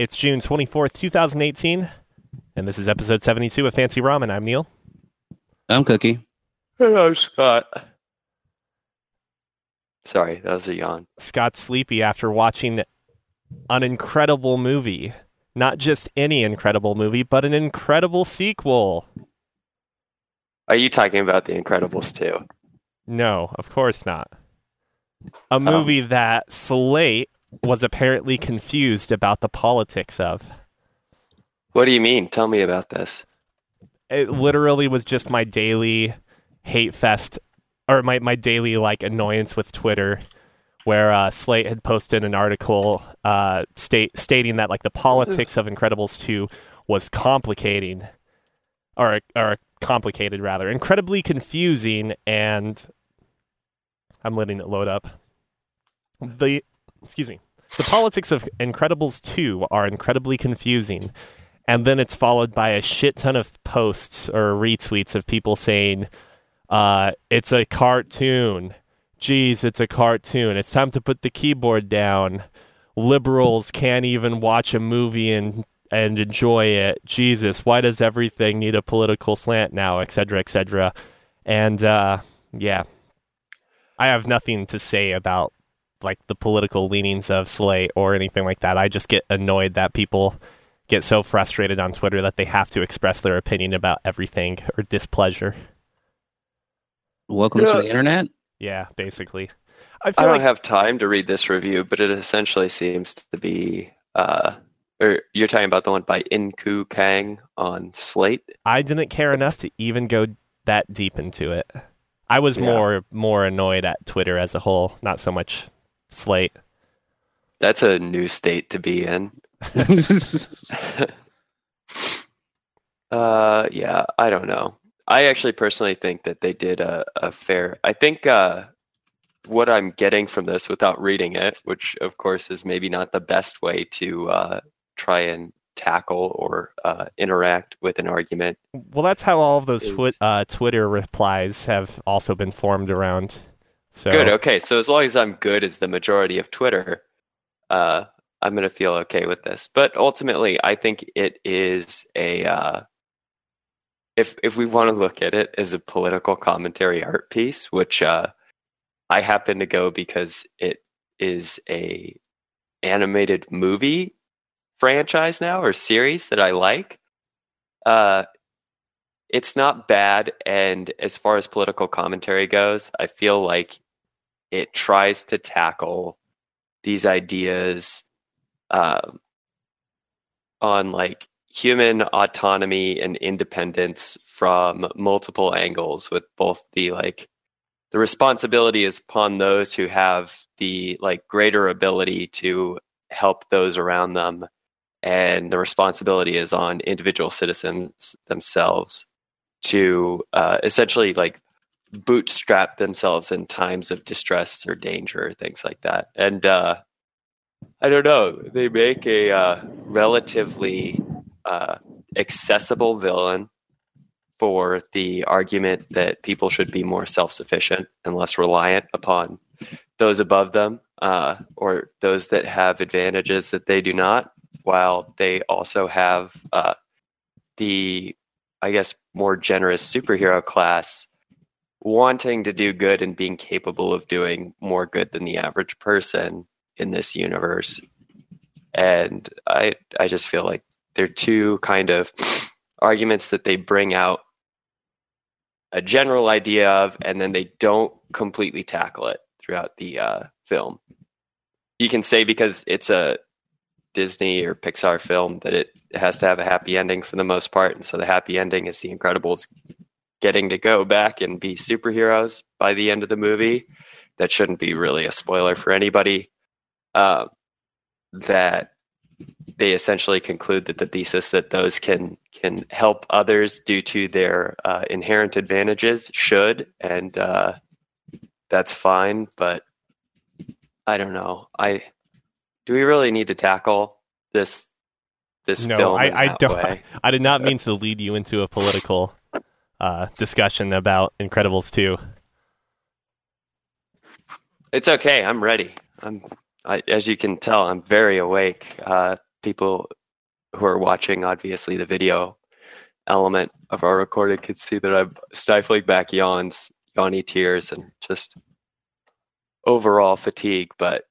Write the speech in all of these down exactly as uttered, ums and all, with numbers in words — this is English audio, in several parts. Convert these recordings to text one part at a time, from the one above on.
It's June twenty-fourth, twenty eighteen, and this is episode seventy-two of Fancy Ramen. I'm Neil. I'm Cookie. Hello, Scott. Sorry, that was a yawn. Scott's sleepy after watching an incredible movie. Not just any incredible movie, but an incredible sequel. Are you talking about The Incredibles two? No, of course not. A movie um, that Slate was apparently confused about the politics of. What do you mean? Tell me about this. It literally was just my daily hate fest, or my, my daily like annoyance with Twitter, where uh, Slate had posted an article uh, state stating that like the politics of Incredibles two was complicating, or or complicated rather, incredibly confusing, and I'm letting it load up. The excuse me, the politics of Incredibles two are incredibly confusing, and then it's followed by a shit ton of posts or retweets of people saying, uh, "It's a cartoon. Geez, it's a cartoon. It's time to put the keyboard down. Liberals can't even watch a movie and and enjoy it. Jesus, why does everything need a political slant now, et cetera, et cetera" And uh, yeah, I have nothing to say about like the political leanings of Slate or anything like that. I just get annoyed that people get so frustrated on Twitter that they have to express their opinion about everything or displeasure. Welcome yeah. to the internet. Yeah, basically. I, feel I don't like... have time to read this review, but it essentially seems to be, uh, or you're talking about the one by Inku Kang on Slate? I didn't care enough to even go that deep into it. I was yeah. more more annoyed at Twitter as a whole, not so much Slate. That's a new state to be in. uh, yeah, I don't know. I actually personally think that they did a, a fair... I think uh, what I'm getting from this without reading it, which of course is maybe not the best way to uh, try and tackle or uh, interact with an argument. Well, that's how all of those is... twi- uh, Twitter replies have also been formed around. So good. Okay. So as long as I'm good as the majority of Twitter, uh, I'm going to feel okay with this. But ultimately, I think it is a, uh, if if we want to look at it as a political commentary art piece, which uh, I happen to go because it is a animated movie franchise now or series that I like. Uh, it's not bad. And as far as political commentary goes, I feel like it tries to tackle these ideas um, on like human autonomy and independence from multiple angles, with both the like the responsibility is upon those who have the like greater ability to help those around them, and the responsibility is on individual citizens themselves to uh, essentially like bootstrap themselves in times of distress or danger, things like that. And uh, I don't know, they make a uh, relatively uh, accessible villain for the argument that people should be more self-sufficient and less reliant upon those above them, uh, or those that have advantages that they do not, while they also have uh, the, I guess, more generous superhero class wanting to do good and being capable of doing more good than the average person in this universe. And I I just feel like they're two kind of arguments that they bring out a general idea of, and then they don't completely tackle it throughout the uh, film. You can say because it's a Disney or Pixar film that it has to have a happy ending for the most part, and so the happy ending is the Incredibles getting to go back and be superheroes by the end of the movie. That shouldn't be really a spoiler for anybody. Uh, that they essentially conclude that the thesis that those can can help others due to their uh, inherent advantages should, and uh, that's fine. But I don't know. I do we really need to tackle this this no, film? I, I don't. Way? I did not mean to lead you into a political uh, discussion about Incredibles two. It's okay. I'm ready. I'm, I, as you can tell, I'm very awake. Uh, people who are watching, obviously, the video element of our recording could see that I'm stifling back yawns, yawny tears, and just overall fatigue. But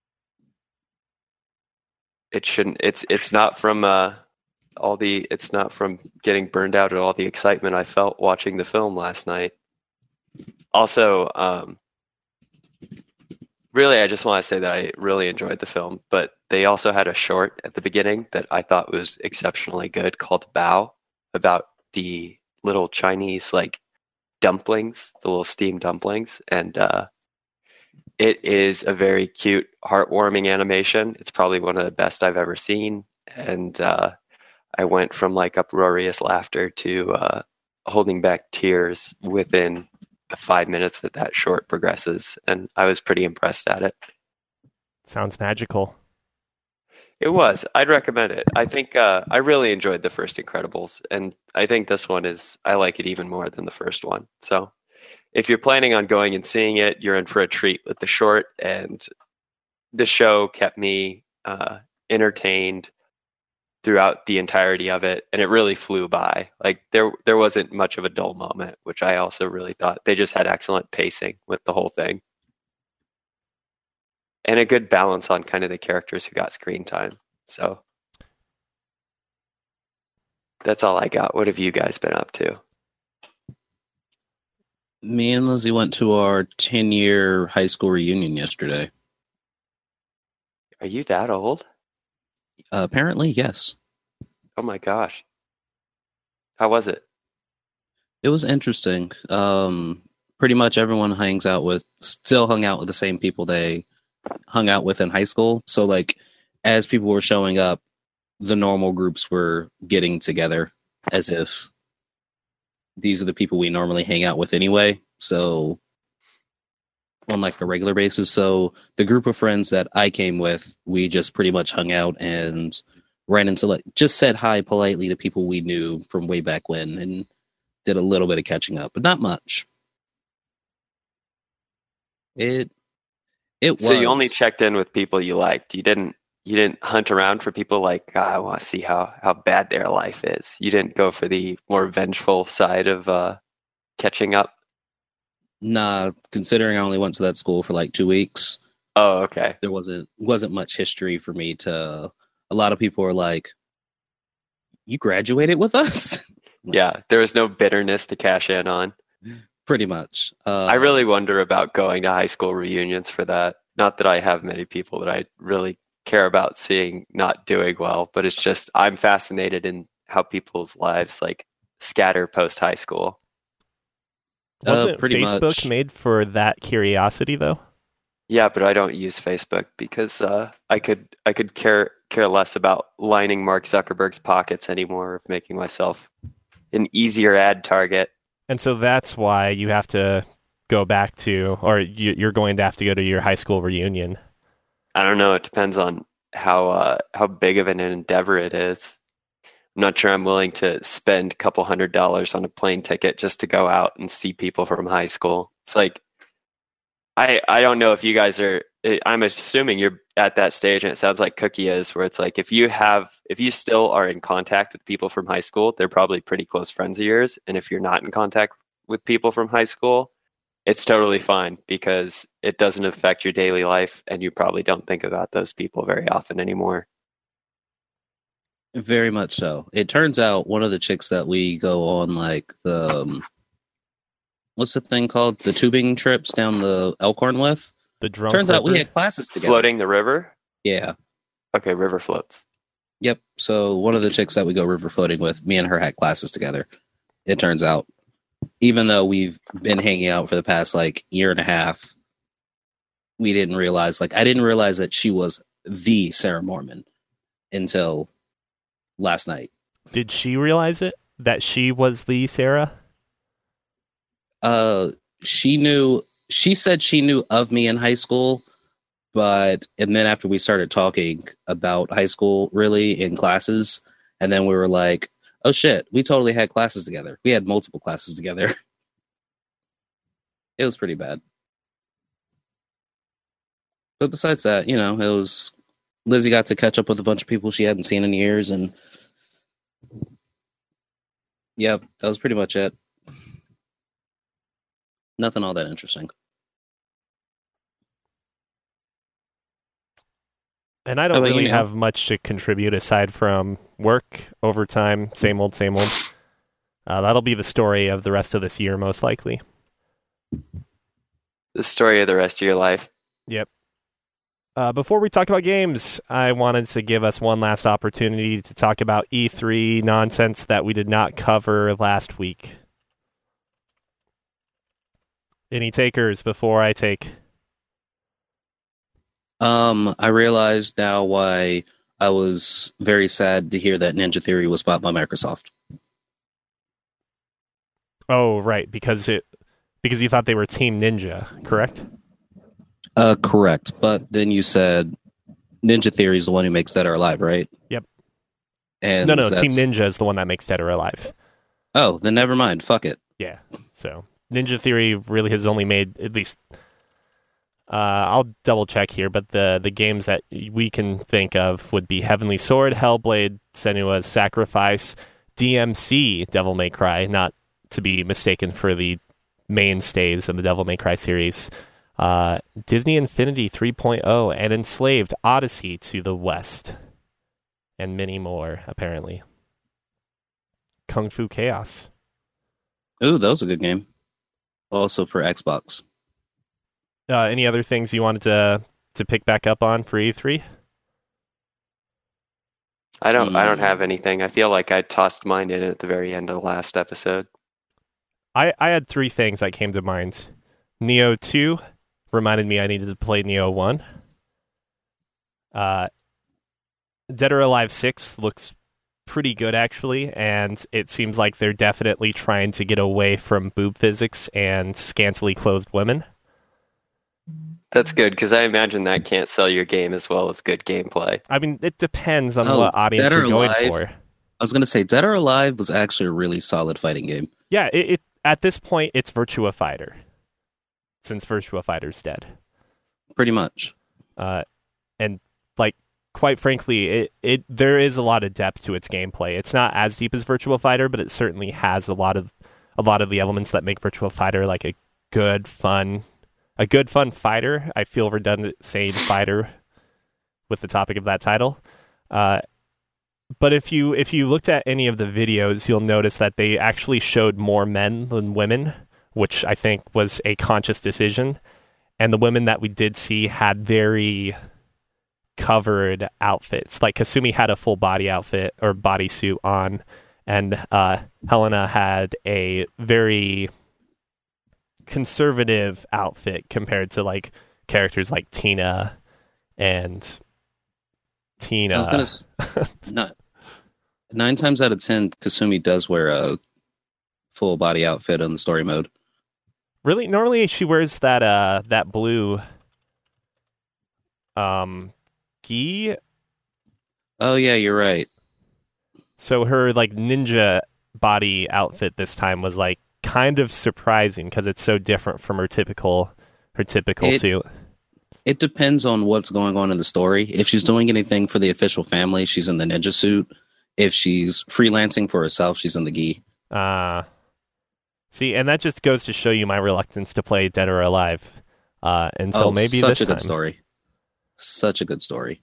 it shouldn't. It's it's not from uh, all the. It's not from getting burned out at all the excitement I felt watching the film last night. Also, um, really, I just want to say that I really enjoyed the film, but they also had a short at the beginning that I thought was exceptionally good called Bao, about the little Chinese like dumplings, the little steamed dumplings. And uh, it is a very cute, heartwarming animation. It's probably one of the best I've ever seen. And uh, I went from like uproarious laughter to uh, holding back tears within the five minutes that that short progresses. And I was pretty impressed at it. Sounds magical. It was. I'd recommend it. I think uh, I really enjoyed the first Incredibles, and I think this one is, I like it even more than the first one. So if you're planning on going and seeing it, you're in for a treat with the short, and the show kept me uh, entertained throughout the entirety of it, and it really flew by. Like there, there wasn't much of a dull moment, which I also really thought. They just had excellent pacing with the whole thing. And a good balance on kind of the characters who got screen time. So that's all I got. What have you guys been up to? Me and Lizzie went to our ten-year high school reunion yesterday. Are you that old? Uh, apparently, yes. Oh my gosh. How was it? It was interesting. Um, pretty much everyone hangs out with, still hung out with the same people they hung out with in high school. So like as people were showing up, the normal groups were getting together as if these are the people we normally hang out with anyway. So on like a regular basis. So the group of friends that I came with, we just pretty much hung out and ran into like just said hi politely to people we knew from way back when and did a little bit of catching up, but not much. It It So was. you only checked in with people you liked. You didn't you didn't hunt around for people like, oh, I want to see how, how bad their life is. You didn't go for the more vengeful side of uh, catching up? Nah, considering I only went to that school for like two weeks, Oh, okay. there wasn't wasn't much history for me to. A lot of people were like, "You graduated with us?" Yeah, there was no bitterness to cash in on. Pretty much. Uh, I really wonder about going to high school reunions for that. Not that I have many people that I really care about seeing not doing well, but it's just I'm fascinated in how people's lives like scatter post high school. Wasn't uh, pretty Facebook much. made for that curiosity though? Yeah, but I don't use Facebook because uh, I could I could care care less about lining Mark Zuckerberg's pockets anymore, making myself an easier ad target. And so that's why you have to go back to, or you, you're going to have to go to your high school reunion. I don't know. It depends on how uh, how big of an endeavor it is. I'm not sure I'm willing to spend a couple hundred dollars on a plane ticket just to go out and see people from high school. It's like, I I don't know if you guys are, I'm assuming you're at that stage, and it sounds like Cookie is, where it's like if you have, if you still are in contact with people from high school, they're probably pretty close friends of yours. And if you're not in contact with people from high school, it's totally fine because it doesn't affect your daily life, and you probably don't think about those people very often anymore. Very much so. It turns out one of the chicks that we go on like the um, what's the thing called? The tubing trips down the Elkhorn with. The drunk Turns out we river? had classes together. Floating the river? Yeah. Okay, river floats. Yep. So one of the chicks that we go river floating with, me and her had classes together. It turns out, even though we've been hanging out for the past like year and a half, we didn't realize, like, I didn't realize that she was the Sarah Mormon until last night. Did she realize it? That she was the Sarah? Uh, she knew, she said she knew of me in high school, but, and then after we started talking about high school really in classes, and then we were like, oh shit, we totally had classes together. We had multiple classes together. It was pretty bad. But besides that, you know, it was Lizzie got to catch up with a bunch of people she hadn't seen in years, and yeah, that was pretty much it. Nothing all that interesting. And I don't really have much to contribute aside from work, overtime, same old, same old. Uh, that'll be the story of the rest of this year, most likely. The story of the rest of your life. Yep. Uh, before we talk about games, I wanted to give us one last opportunity to talk about E three nonsense that we did not cover last week. Any takers before I take? Um, I realized now why I was very sad to hear that Ninja Theory was bought by Microsoft. Oh, right, because it because you thought they were Team Ninja, correct? Uh, correct. But then you said Ninja Theory is the one who makes Dead or Alive, right? Yep. And no, no, Team Ninja is the one that makes Dead or Alive. Oh, then never mind. Fuck it. Yeah. So Ninja Theory really has only made at least. Uh, I'll double check here, but the the games that we can think of would be Heavenly Sword, Hellblade, Senua's Sacrifice, D M C, Devil May Cry, not to be mistaken for the mainstays of the Devil May Cry series, uh, Disney Infinity three point oh, and Enslaved Odyssey to the West, and many more, apparently. Kung Fu Chaos. Ooh, that was a good game. Also for Xbox. Uh, any other things you wanted to to pick back up on for E three? I don't. Mm. I don't have anything. I feel like I tossed mine in at the very end of the last episode. I, I had three things that came to mind. Neo two reminded me I needed to play Neo one. Uh, Dead or Alive six looks pretty good, actually, and it seems like they're definitely trying to get away from boob physics and scantily clothed women. That's good, because I imagine that can't sell your game as well as good gameplay. I mean, it depends on Oh, what audience Dead or you're going Alive? for. I was going to say, Dead or Alive was actually a really solid fighting game. Yeah, it, it at this point, it's Virtua Fighter, since Virtua Fighter's dead. Pretty much. Uh, and, like, quite frankly, it, it there is a lot of depth to its gameplay. It's not as deep as Virtua Fighter, but it certainly has a lot of a lot of the elements that make Virtua Fighter, like, a good, fun... A good, fun fighter. I feel redundant saying fighter with the topic of that title. Uh, but if you if you looked at any of the videos, you'll notice that they actually showed more men than women, which I think was a conscious decision. And the women that we did see had very covered outfits. Like Kasumi had a full body outfit or bodysuit on, and uh, Helena had a very conservative outfit compared to like characters like Tina and Tina. I was gonna not nine times out of ten, Kasumi does wear a full body outfit in the story mode. Really, normally she wears that uh that blue um gi. Oh yeah, you're right. So her like ninja body outfit this time was like kind of surprising because it's so different from her typical her typical it, suit. It depends on what's going on in the story. If she's doing anything for the official family, she's in the ninja suit. If she's freelancing for herself, she's in the gi. Uh see, and that just goes to show you my reluctance to play Dead or Alive. Uh until oh, maybe such this a time. good story. Such a good story.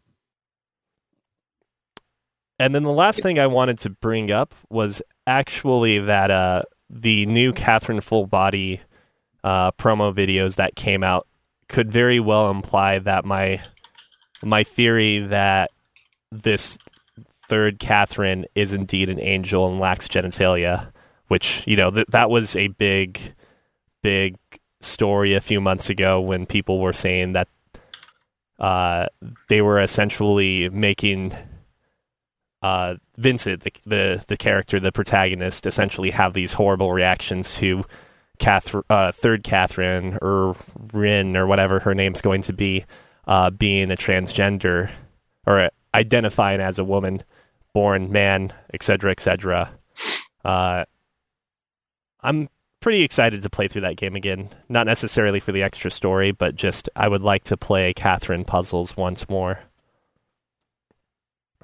And then the last thing I wanted to bring up was actually that uh the new Catherine Full Body uh, promo videos that came out could very well imply that my my theory that this third Catherine is indeed an angel and lacks genitalia, which, you know, th- that was a big, big story a few months ago when people were saying that uh, they were essentially making Uh, Vincent, the, the the character, the protagonist, essentially have these horrible reactions to Cather- uh, third Catherine or Rin or whatever her name's going to be, uh, being a transgender or identifying as a woman, born man, et cetera, et cetera. Uh, I'm pretty excited to play through that game again. Not necessarily for the extra story, but just I would like to play Catherine puzzles once more.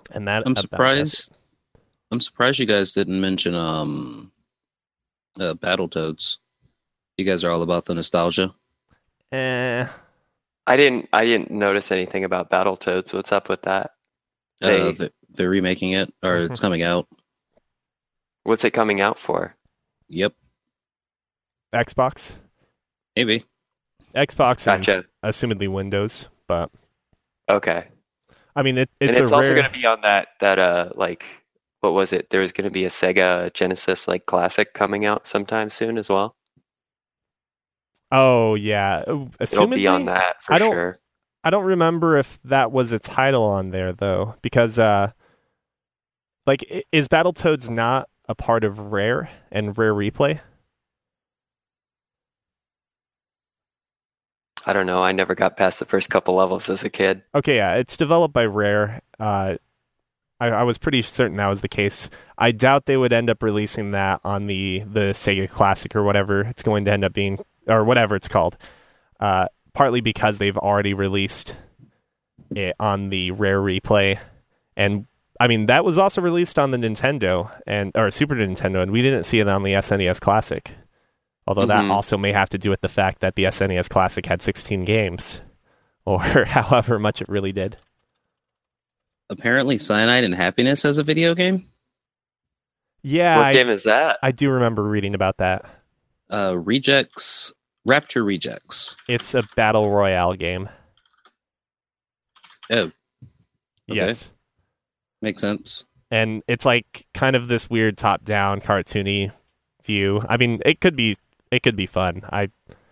And that I'm about surprised. does I'm surprised you guys didn't mention um, uh, Battletoads. You guys are all about the nostalgia. it. Eh, I didn't. I didn't notice anything about Battletoads. What's up with that? Uh, They- they, they're remaking it, or Mhm. it's coming out. What's it coming out for? Yep, Xbox, maybe. Xbox, and Gotcha. assumedly Windows. But Okay. I mean, it, it's and it's a also rare. going to be on that that uh like what was it? There was going to be a Sega Genesis like classic coming out sometime soon as well. Oh yeah, It'll assumedly. be on that for I don't- sure. I don't remember if that was a title on there though, because uh, like i- is Battletoads not a part of Rare and Rare Replay? I don't know. I never got past the first couple levels as a kid. Okay, yeah, it's developed by Rare. Uh, I, I was pretty certain that was the case. I doubt they would end up releasing that on the the Sega Classic or whatever it's going to end up being, or whatever it's called. Uh, partly because they've already released it on the Rare Replay, and I mean that was also released on the Nintendo and or Super Nintendo, and we didn't see it on the S N E S Classic. Although that Mhm. also may have to do with the fact that the S N E S Classic had sixteen games, or however much it really did. Apparently, Cyanide and Happiness as a video game. Yeah, What I, game is that? I do remember reading about that. Uh, Rejects, Rapture Rejects. It's a battle royale game. Oh, okay. Yes. Makes sense. And it's like kind of this weird top-down cartoony view. I mean, it could be it could be fun. I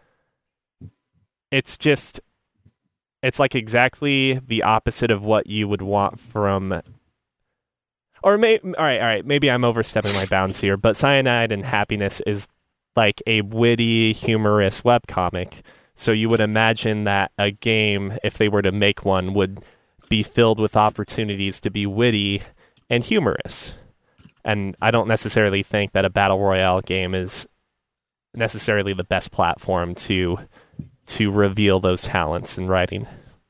It's just it's like exactly the opposite of what you would want from or may all right, all right, maybe I'm overstepping my bounds here, but Cyanide and Happiness is like a witty, humorous webcomic. So you would imagine that a game, if they were to make one, would be filled with opportunities to be witty and humorous. And I don't necessarily think that a battle royale game is necessarily the best platform to to reveal those talents in writing.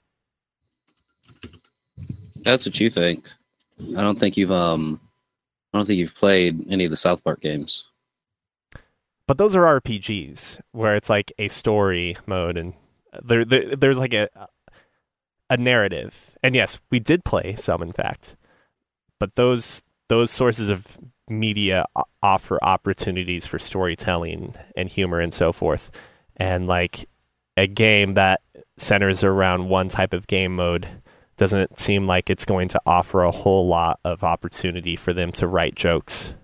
That's what you think. I don't think you've um, I don't think you've played any of the South Park games. But those are R P Gs where it's like a story mode, and there, there there's like a a narrative. And yes, we did play some, in fact. But those those sources of media o- offer opportunities for storytelling and humor and so forth. And like a game that centers around one type of game mode doesn't seem like it's going to offer a whole lot of opportunity for them to write jokes.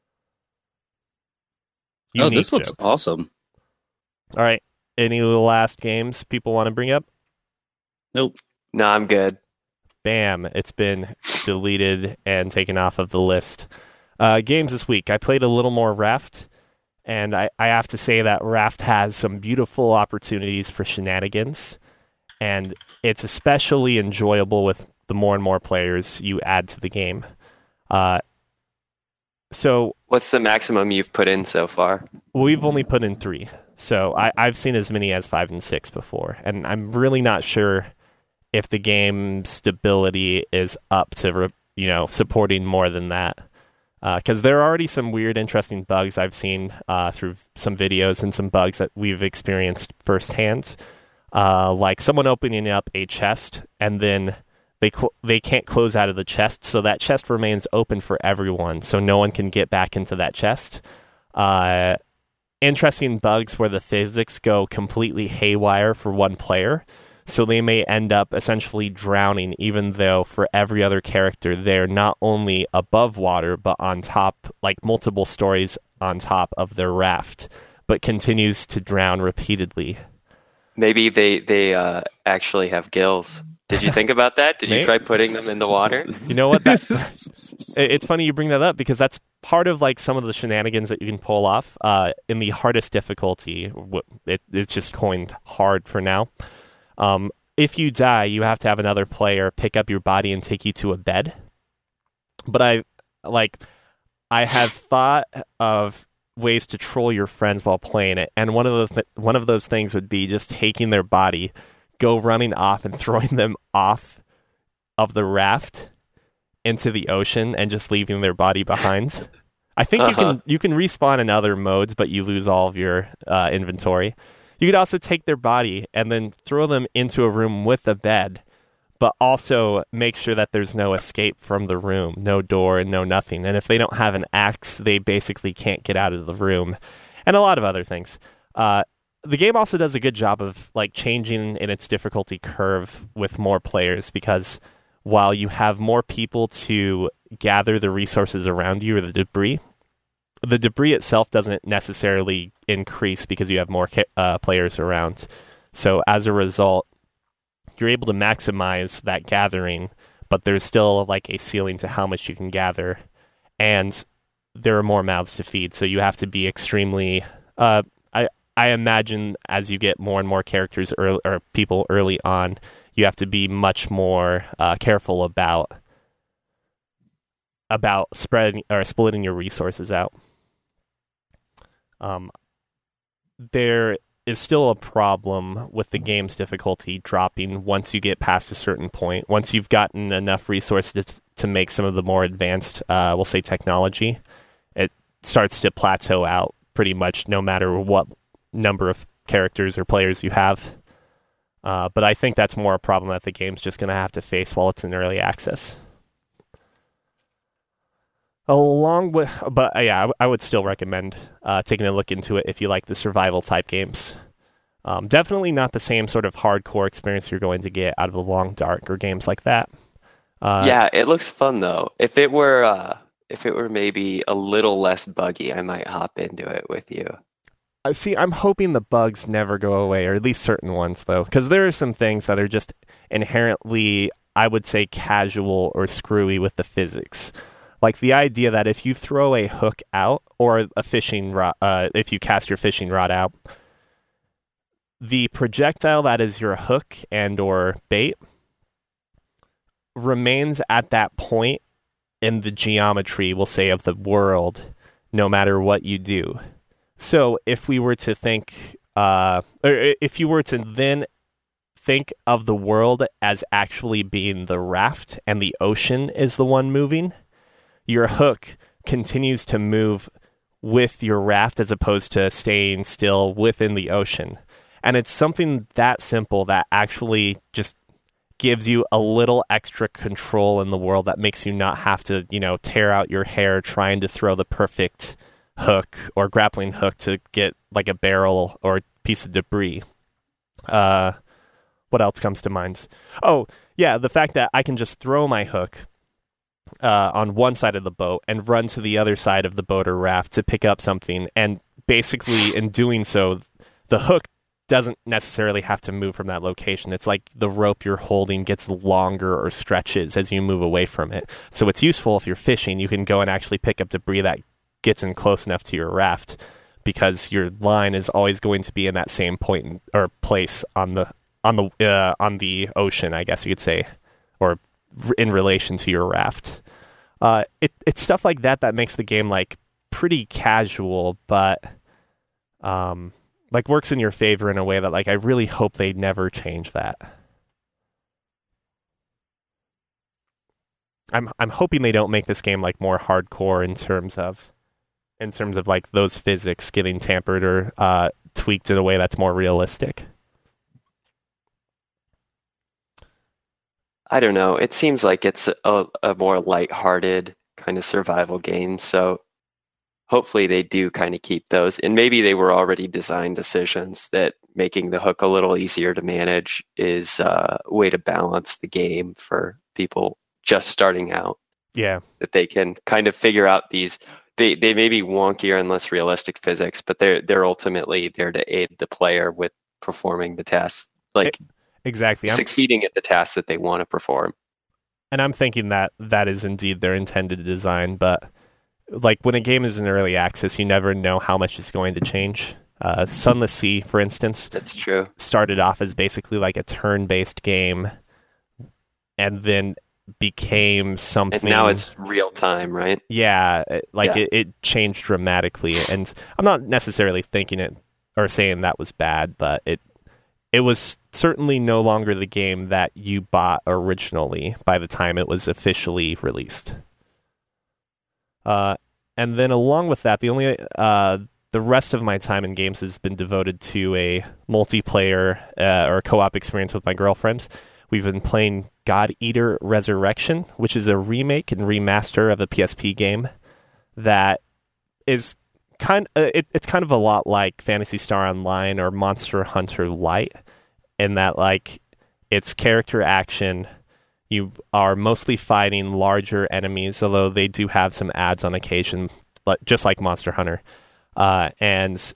Oh, Unique this looks jokes. awesome. All right. Any last games people want to bring up? Nope. No, I'm good. Bam. It's been deleted and taken off of the list. Uh, games this week. I played a little more Raft, and I, I have to say that Raft has some beautiful opportunities for shenanigans, and it's especially enjoyable with the more and more players you add to the game. Uh, so What's the maximum you've put in so far? we've only put in three. So I, I've seen as many as five and six before, and I'm really not sure if the game stability is up to re, you know supporting more than that. Because uh, there are already some weird, interesting bugs I've seen uh, through some videos and some bugs that we've experienced firsthand. Uh, like someone opening up a chest and then they cl- they can't close out of the chest, so that chest remains open for everyone, so no one can get back into that chest. Uh, interesting bugs where the physics go completely haywire for one player, so they may end up essentially drowning, even though for every other character they're not only above water, but on top, like multiple stories on top of their raft, but continues to drown repeatedly. Maybe they they uh, actually have gills. Did you think about that? Did you Maybe. try putting them in the water? You know what? That, it- it's funny you bring that up because that's part of like some of the shenanigans that you can pull off uh, in the hardest difficulty. wh- It, it's just coined hard for now. Um, if you die, you have to have another player pick up your body and take you to a bed. But I like I have thought of ways to troll your friends while playing it, and one of the th- one of those things would be just taking their body, go running off and throwing them off of the raft, into the ocean and just leaving their body behind. I think uh-huh. you can you can respawn in other modes, but you lose all of your uh, inventory. You could also take their body and then throw them into a room with a bed, but also make sure that there's no escape from the room, no door and no nothing. And if they don't have an axe, they basically can't get out of the room, and a lot of other things. Uh, the game also does a good job of like changing in its difficulty curve with more players, because while you have more people to gather the resources around you or the debris, the debris itself doesn't necessarily increase because you have more uh, players around. So as a result, you're able to maximize that gathering, but there's still like a ceiling to how much you can gather, and there are more mouths to feed. So you have to be extremely. Uh, I I imagine as you get more and more characters early, or people early on, you have to be much more uh, careful about about spreading or splitting your resources out. Um, there is still a problem with the game's difficulty dropping once you get past a certain point. Once you've gotten enough resources to make some of the more advanced, uh, we'll say, technology, it starts to plateau out pretty much no matter what number of characters or players you have. Uh, but I think that's more a problem that the game's just going to have to face while it's in early access. Along with, but uh, yeah, I, I would still recommend uh, taking a look into it if you like the survival type games. Um, definitely not the same sort of hardcore experience you're going to get out of The Long Dark or games like that. Uh, yeah, it looks fun though. If it were, uh, if it were maybe a little less buggy, I might hop into it with you. Uh, see, I'm hoping the bugs never go away, or at least certain ones though, because there are some things that are just inherently, I would say, casual or screwy with the physics. Like the idea that if you throw a hook out or a fishing rod, uh, if you cast your fishing rod out, the projectile that is your hook and or bait remains at that point in the geometry, we'll say, of the world, no matter what you do. So if we were to think, uh, or if you were to then think of the world as actually being the raft and the ocean is the one moving, your hook continues to move with your raft as opposed to staying still within the ocean. And it's something that simple that actually just gives you a little extra control in the world that makes you not have to, you know, tear out your hair trying to throw the perfect hook or grappling hook to get like a barrel or piece of debris. Uh, what else comes to mind? Oh, yeah, the fact that I can just throw my hook Uh, on one side of the boat and run to the other side of the boat or raft to pick up something. And basically in doing so, the hook doesn't necessarily have to move from that location. It's like the rope you're holding gets longer or stretches as you move away from it. So it's useful if you're fishing. You can go and actually pick up debris that gets in close enough to your raft, because your line is always going to be in that same point in, or place on the on the uh, on the ocean, I guess you could say, or in relation to your raft. Uh, it it's stuff like that that makes the game like pretty casual, but um, like works in your favor in a way that like I really hope they never change that. I'm I'm hoping they don't make this game like more hardcore in terms of in terms of like those physics getting tampered or uh, tweaked in a way that's more realistic. I don't know. It seems like it's a, a more lighthearted kind of survival game. So hopefully they do kind of keep those. And maybe they were already design decisions that making the hook a little easier to manage is a way to balance the game for people just starting out. Yeah. That they can kind of figure out these, they, they may be wonkier and less realistic physics, but they're, they're ultimately there to aid the player with performing the tasks. Like, it, Exactly. I'm, succeeding at the tasks that they want to perform. And I'm thinking that that is indeed their intended design, but like when a game is in early access, you never know how much it's going to change. Uh, Sunless Sea, for instance, that's true, started off as basically like a turn-based game and then became something... And now it's real time, right? Yeah, like yeah. It, it changed dramatically. And I'm not necessarily thinking it or saying that was bad, but it it was certainly no longer the game that you bought originally by the time it was officially released. Uh, and then along with that, the only uh, the rest of my time in games has been devoted to a multiplayer uh, or co-op experience with my girlfriend. We've been playing God Eater Resurrection, which is a remake and remaster of a P S P game that is kind. Uh, it, it's kind of a lot like Phantasy Star Online or Monster Hunter Lite, in that like it's character action. You are mostly fighting larger enemies, although they do have some ads on occasion, just like Monster Hunter. Uh, and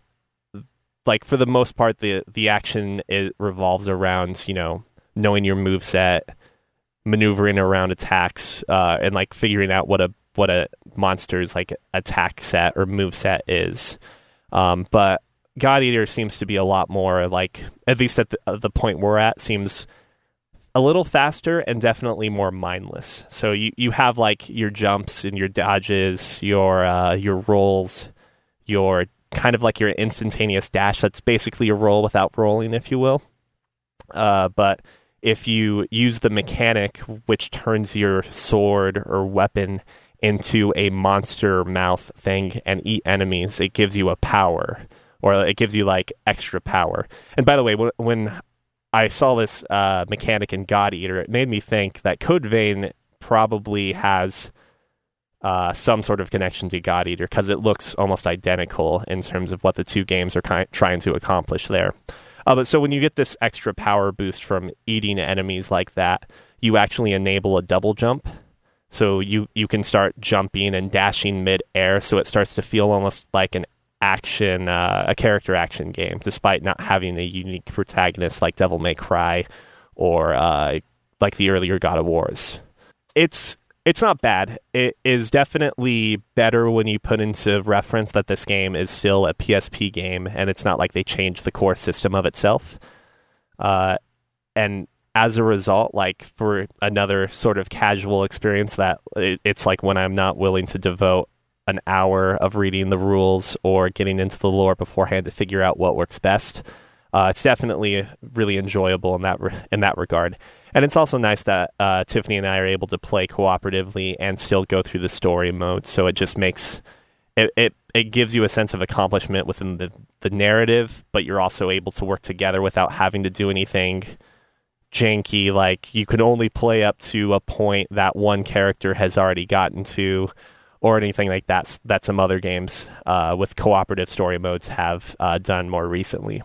like for the most part, the the action it revolves around, you know, knowing your moveset, maneuvering around attacks, uh, and like figuring out what a what a monster's like attack set or move set is. Um, but God Eater seems to be a lot more like, at least at the, at the point we're at, seems a little faster and definitely more mindless. So you, you have like your jumps and your dodges, your uh, your rolls, your kind of like your instantaneous dash. That's basically a roll without rolling, if you will. Uh, but if you use the mechanic which turns your sword or weapon into a monster mouth thing and eat enemies, it gives you a power, or it gives you like extra power. And by the way, when I saw this uh, mechanic in God Eater, it made me think that Code Vein probably has uh, some sort of connection to God Eater, because it looks almost identical in terms of what the two games are ki- trying to accomplish there. Uh, but so when you get this extra power boost from eating enemies like that, you actually enable a double jump. So you, you can start jumping and dashing mid-air, so it starts to feel almost like an action, uh, a character action game, despite not having a unique protagonist like Devil May Cry or uh, like the earlier God of Wars. It's it's not bad. It is definitely better when you put into reference that this game is still a P S P game, and it's not like they changed the core system of itself. Uh, and as a result, like for another sort of casual experience, that it, it's like when I'm not willing to devote an hour of reading the rules or getting into the lore beforehand to figure out what works best. Uh, it's definitely really enjoyable in that re- in that regard. And it's also nice that uh, Tiffany and I are able to play cooperatively and still go through the story mode. So it just makes it it, it gives you a sense of accomplishment within the, the narrative, but you're also able to work together without having to do anything janky. Like you can only play up to a point that one character has already gotten to, or anything like that that some other games uh, with cooperative story modes have uh, done more recently.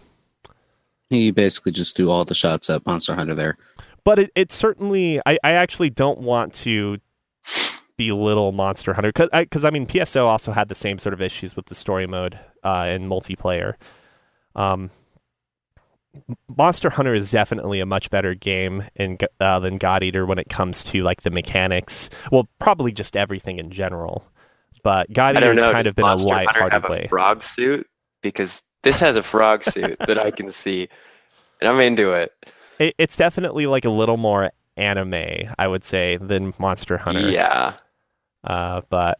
You basically just do all the shots at Monster Hunter there. But it, it certainly, I, I actually don't want to belittle Monster Hunter, because I, 'cause, I mean, P S O also had the same sort of issues with the story mode uh, and multiplayer. Um, Monster Hunter is definitely a much better game in, uh, than God Eater when it comes to like the mechanics. Well, probably just everything in general. But God Eater has kind of been Monster a lighthearted Hunter have way. A frog suit, because this has a frog suit that I can see, and I'm into it. it. It's definitely like a little more anime, I would say, than Monster Hunter. Yeah. Uh, but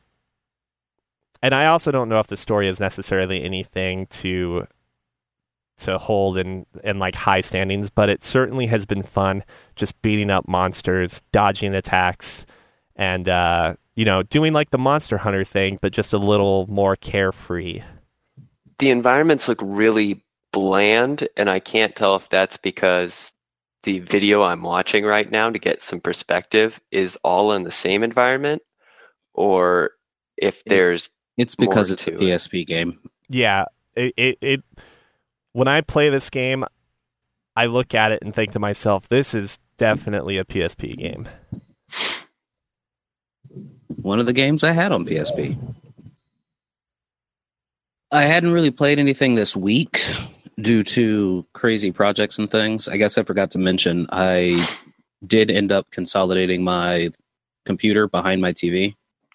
and I also don't know if the story is necessarily anything to. to hold in, in like high standings, but it certainly has been fun just beating up monsters, dodging attacks, and uh, you know, doing like the Monster Hunter thing, but just a little more carefree. The environments look really bland, and I can't tell if that's because the video I'm watching right now to get some perspective is all in the same environment, or if there's it's, it's because it's a it. P S P game. Yeah, it, it it when I play this game, I look at it and think to myself, this is definitely a P S P game. One of the games I had on P S P. I hadn't really played anything this week due to crazy projects and things. I guess I forgot to mention, I did end up consolidating my computer behind my T V.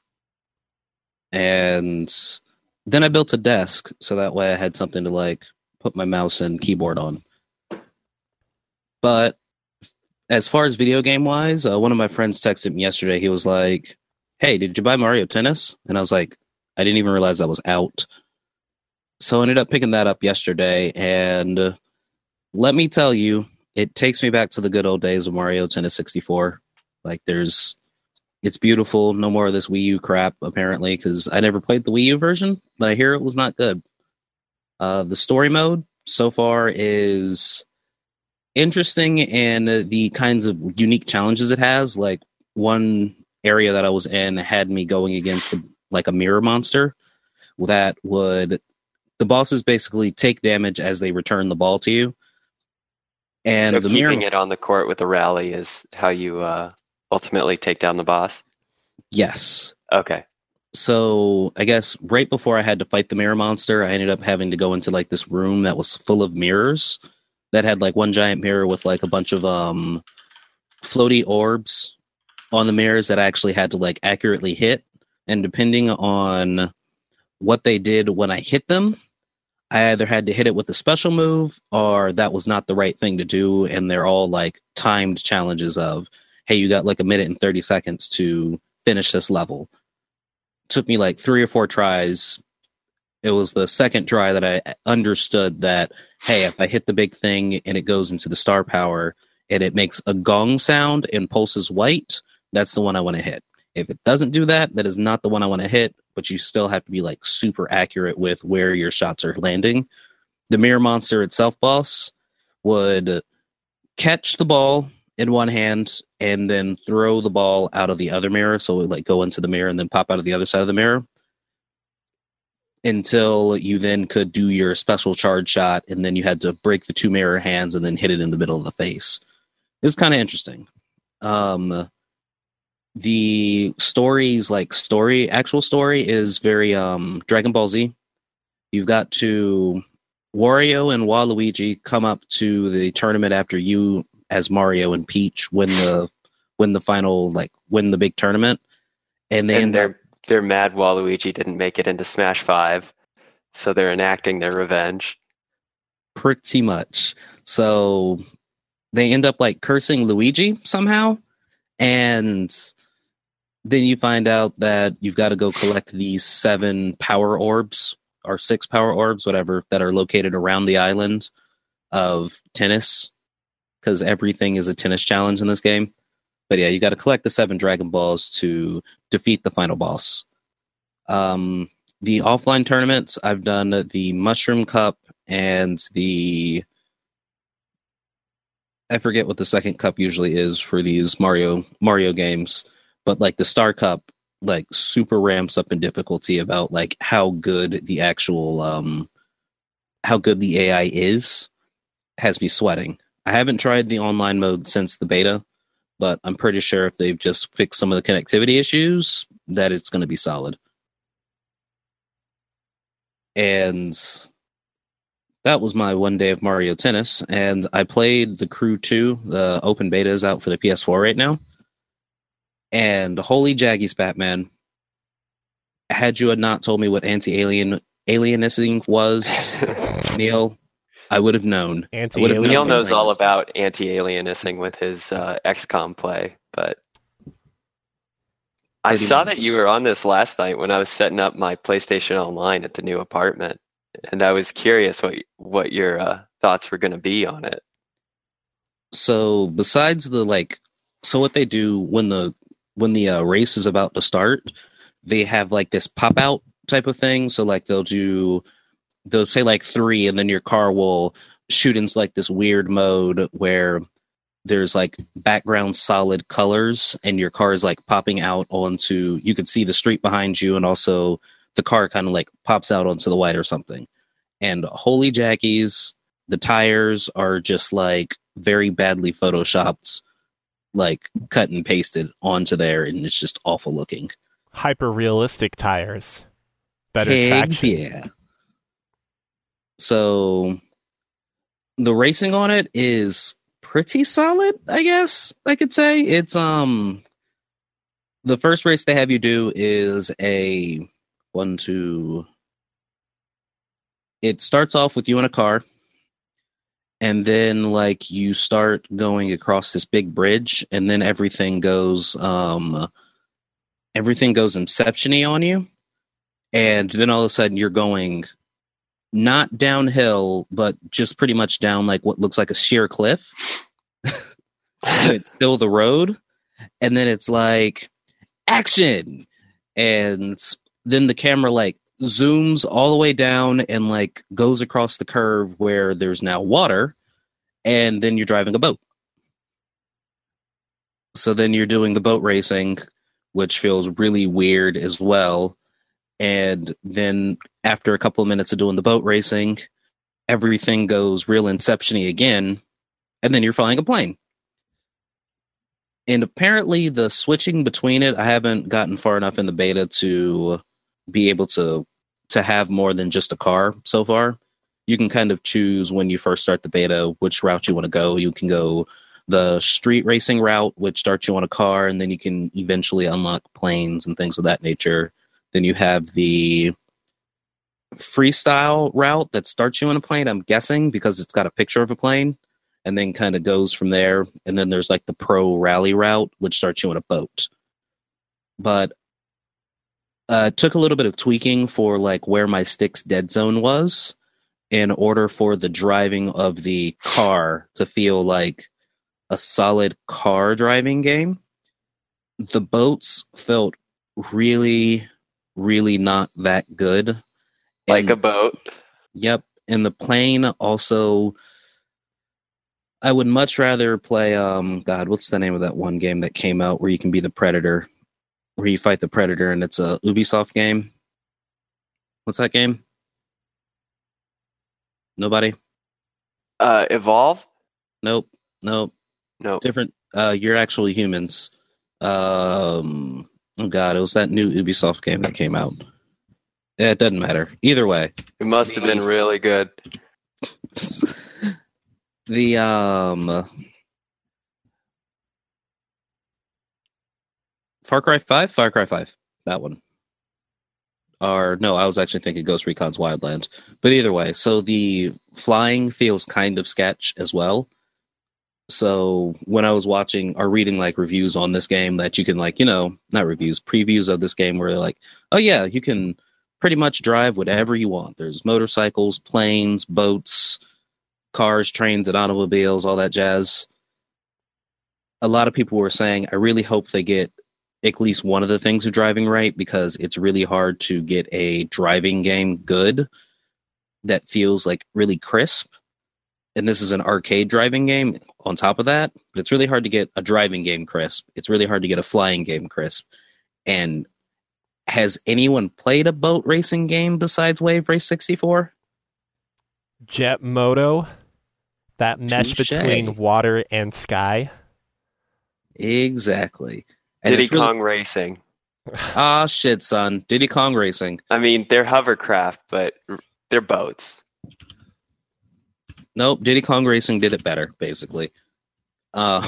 And then I built a desk, so that way I had something to like put my mouse and keyboard on. But as far as video game wise, uh, one of my friends texted me yesterday. He was like, "Hey, did you buy Mario Tennis?" And I was like, I didn't even realize that was out. So I ended up picking that up yesterday, and let me tell you, it takes me back to the good old days of Mario Tennis sixty-four. Like, there's, it's beautiful. No more of this Wii U crap, apparently, because I never played the Wii U version, but I hear it was not good. Uh, the story mode so far is interesting, and the kinds of unique challenges it has. Like, one area that I was in had me going against a, like a mirror monster that would, the bosses basically take damage as they return the ball to you. And so the keeping mirror, it on the court with a rally is how you uh, ultimately take down the boss? yes. Okay. So I guess right before I had to fight the mirror monster, I ended up having to go into like this room that was full of mirrors that had like one giant mirror with like a bunch of um floaty orbs on the mirrors that I actually had to like accurately hit. And depending on what they did when I hit them, I either had to hit it with a special move or that was not the right thing to do. And they're all like timed challenges of, hey, you got like a minute and thirty seconds to finish this level. Took me like three or four tries. It was the second try that I understood that, hey, if I hit the big thing and it goes into the star power and it makes a gong sound and pulses white, that's the one I want to hit. If it doesn't do that, that is not the one I want to hit, but you still have to be like super accurate with where your shots are landing. The mirror monster itself boss would catch the ball in one hand and then throw the ball out of the other mirror. So it would like go into the mirror and then pop out of the other side of the mirror until you then could do your special charge shot. And then you had to break the two mirror hands and then hit it in the middle of the face. It's kind of interesting. Um, the story's like story, actual story is very um, Dragon Ball Z. You've got to Wario and Waluigi come up to the tournament after you as Mario and Peach win the win the final, like win the big tournament, and they And end they're up they're mad Waluigi didn't make it into Smash Five, so they're enacting their revenge. pretty much. So they end up like cursing Luigi somehow, and then you find out that you've got to go collect these seven power orbs or six power orbs, whatever, that are located around the island of tennis, because everything is a tennis challenge in this game. But yeah, you got to collect the seven Dragon Balls to defeat the final boss. Um, the offline tournaments, I've done the Mushroom Cup and the... I forget what the second cup usually is for these Mario Mario games, but like the Star Cup, like super ramps up in difficulty about like how good the actual um how good the A I is, has me sweating. I haven't tried the online mode since the beta, but I'm pretty sure if they've just fixed some of the connectivity issues, that it's going to be solid. And that was my one day of Mario Tennis, and I played the Crew two. The open beta is out for the P S four right now. And holy jaggies, Batman. Had you had not told me what anti-alien alienizing was, Neil, I would have known. Anti-aliasing. Neil knows all about anti-alienizing with his uh, X COM play, but I saw that you were on this last night when I was setting up my PlayStation Online at the new apartment, and I was curious what what your uh, thoughts were going to be on it. So besides the like, so what they do when the when the uh, race is about to start, they have like this pop out type of thing. So like they'll do, they'll say like three, and then your car will shoot into like this weird mode where there's like background solid colors, and your car is like popping out onto, you can see the street behind you, and also the car kind of like pops out onto the white or something. And holy jackies, the tires are just like very badly photoshopped, like cut and pasted onto there, and it's just awful looking. Hyper realistic tires. Better Pigs, traction. yeah. So the racing on it is pretty solid, I guess I could say. It's um the first race they have you do is a one, two. It starts off with you in a car. And then, like, you start going across this big bridge, and then everything goes, um, everything goes Inception-y on you. And then all of a sudden, you're going not downhill, but just pretty much down like what looks like a sheer cliff. And it's still the road. And then it's like, action. And then the camera like zooms all the way down and like goes across the curve where there's now water. And then you're driving a boat. So then you're doing the boat racing, which feels really weird as well. And then after a couple of minutes of doing the boat racing, everything goes real Inception-y again, and then you're flying a plane. And apparently the switching between it, I haven't gotten far enough in the beta to be able to to have more than just a car so far. You can kind of choose when you first start the beta which route you want to go. You can go the street racing route, which starts you on a car, and then you can eventually unlock planes and things of that nature. Then you have the freestyle route that starts you on a plane, I'm guessing, because it's got a picture of a plane, and then kind of goes from there. And then there's like the pro rally route, which starts you on a boat. But uh, it took a little bit of tweaking for like where my stick's dead zone was in order for the driving of the car to feel like a solid car driving game. The boats felt really... really not that good. Like and, a boat. Yep. And the plane also, I would much rather play, um, God, what's the name of that one game that came out where you can be the Predator, where you fight the Predator, and it's a Ubisoft game? What's that game? Nobody? Uh, Evolve? Nope. Nope. Nope. Different. Uh, you're actually humans. Um... Oh god, it was that new Ubisoft game that came out. Yeah, it doesn't matter. Either way. It must have been really good. The um Far Cry five? Far Cry five. That one. Or no, I was actually thinking Ghost Recon's Wildland. But either way, so the flying feels kind of sketch as well. So when I was watching or reading like reviews on this game that you can like, you know, not reviews, previews of this game where they're like, oh yeah, you can pretty much drive whatever you want. There's motorcycles, planes, boats, cars, trains, and automobiles, all that jazz. A lot of people were saying, I really hope they get at least one of the things of driving right, because it's really hard to get a driving game good that feels like really crisp. And this is an arcade driving game on top of that, but it's really hard to get a driving game crisp. It's really hard to get a flying game crisp. And has anyone played a boat racing game besides Wave Race sixty-four? Jet Moto, that mesh Touche. between water and sky. Exactly. And Diddy it's really- Kong Racing. Ah, shit, son. Diddy Kong Racing. I mean, they're hovercraft, but they're boats. Nope, Diddy Kong Racing did it better, basically. Uh,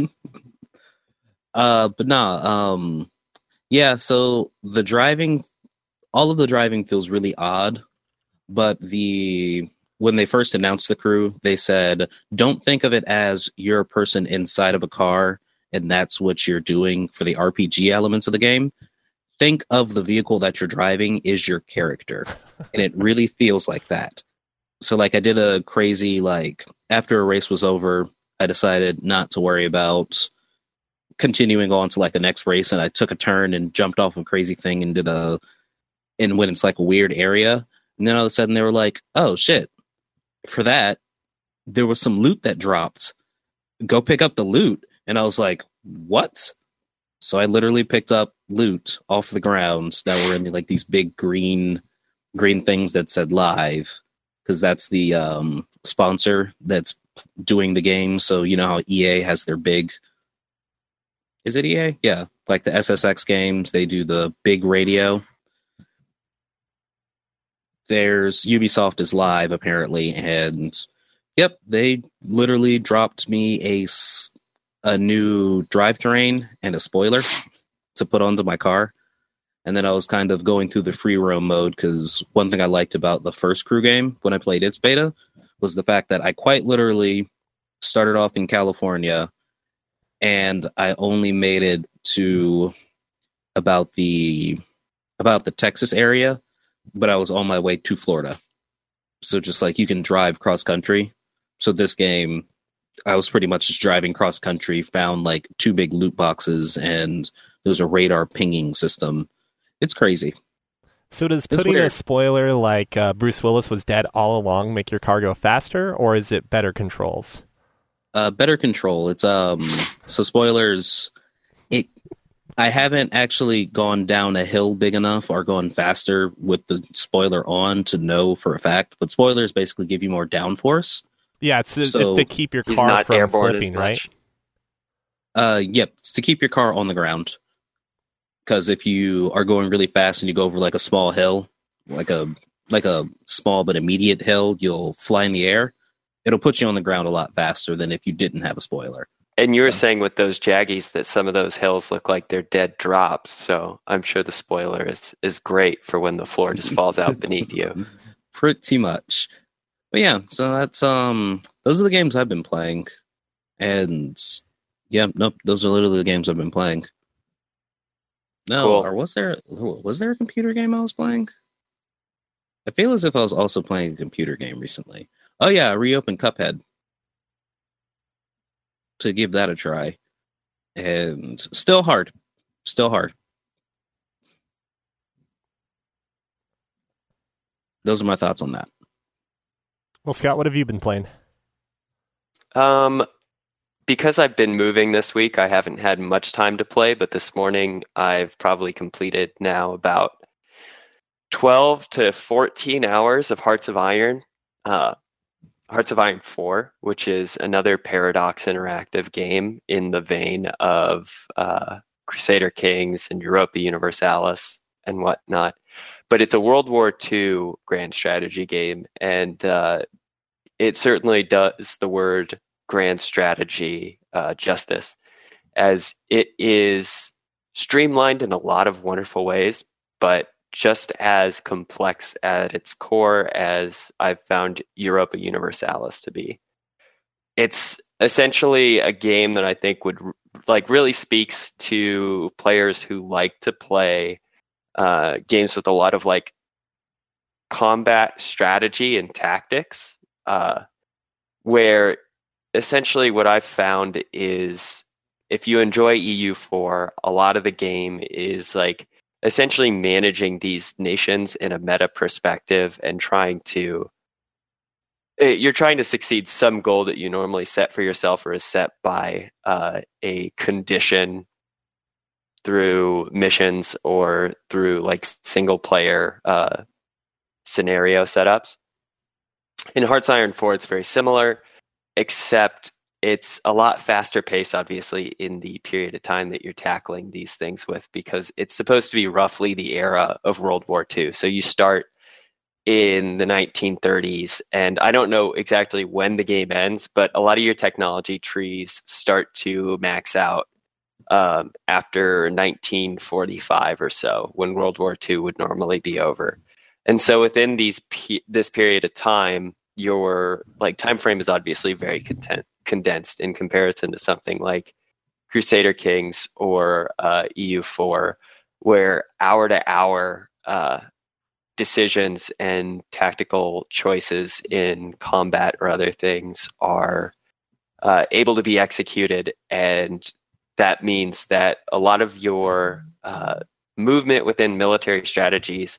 uh, but nah, um, yeah, so the driving, all of the driving feels really odd, but the when they first announced the crew, they said, don't think of it as you're a person inside of a car, and that's what you're doing for the R P G elements of the game. Think of the vehicle that you're driving is your character, and it really feels like that. So like I did a crazy, like after a race was over, I decided not to worry about continuing on to like the next race. And I took a turn and jumped off a crazy thing and did a, and when it's like a weird area. And then all of a sudden they were like, oh shit, for that, there was some loot that dropped. Go pick up the loot. And I was like, what? So I literally picked up loot off the ground that were in like these big green, green things that said live. Because that's the um, sponsor that's doing the game. So you know how E A has their big... Is it E A? Yeah. Like the S S X games, they do the big radio. There's Ubisoft is live, apparently. And yep, they literally dropped me a, a new drivetrain and a spoiler to put onto my car. And then I was kind of going through the free roam mode, because one thing I liked about the first crew game when I played its beta was the fact that I quite literally started off in California and I only made it to about the about the Texas area, but I was on my way to Florida. So just like you can drive cross country. So this game, I was pretty much just driving cross country, found like two big loot boxes, and there's a radar pinging system. It's crazy. So does It's putting weird. a spoiler like uh, Bruce Willis was dead all along make your car go faster, or is it better controls? Uh, better control. It's um. So spoilers. It. I haven't actually gone down a hill big enough or gone faster with the spoiler on to know for a fact. But spoilers basically give you more downforce. Yeah, it's, it's So to keep your He's car not from airborne flipping, as right? much. Uh, yep, it's to keep your car on the ground. Because if you are going really fast and you go over like a small hill, like a like a small but immediate hill, you'll fly in the air. It'll put you on the ground a lot faster than if you didn't have a spoiler. And you were Yes. saying with those Jaggies that some of those hills look like they're dead drops. So I'm sure the spoiler is, is great for when the floor just falls out beneath you. Pretty much. But yeah, so that's um those are the games I've been playing. And yeah, nope, those are literally the games I've been playing. No, Cool. or was there was there a computer game I was playing? I feel as if I was also playing a computer game recently. Oh yeah, I reopened Cuphead to give that a try. And still hard. Still hard. Those are my thoughts on that. Well, Scott, what have you been playing? Um, because I've been moving this week, I haven't had much time to play, but this morning I've probably completed now about twelve to fourteen hours of Hearts of Iron. Uh, Hearts of Iron four, which is another Paradox Interactive game in the vein of uh, Crusader Kings and Europa Universalis and whatnot. But it's a World War Two grand strategy game, and uh, it certainly does the word grand strategy uh, justice, as it is streamlined in a lot of wonderful ways, but just as complex at its core as I've found Europa Universalis to be. It's essentially a game that I think would like really speaks to players who like to play uh, games with a lot of like combat strategy and tactics, uh, where essentially what I've found is if you enjoy E U four, a lot of the game is like essentially managing these nations in a meta perspective and trying to you're trying to succeed some goal that you normally set for yourself or is set by uh, a condition through missions or through like single player uh, scenario setups. In Hearts Iron four, it's very similar, except it's a lot faster pace, obviously, in the period of time that you're tackling these things with, because it's supposed to be roughly the era of World War Two. So you start in the nineteen thirties, and I don't know exactly when the game ends, but a lot of your technology trees start to max out um, after nineteen forty-five or so, when World War Two would normally be over. And so within these pe- this period of time, your like time frame is obviously very content, condensed in comparison to something like Crusader Kings or uh, E U four, where hour to hour uh, decisions and tactical choices in combat or other things are uh, able to be executed. And that means that a lot of your uh, movement within military strategies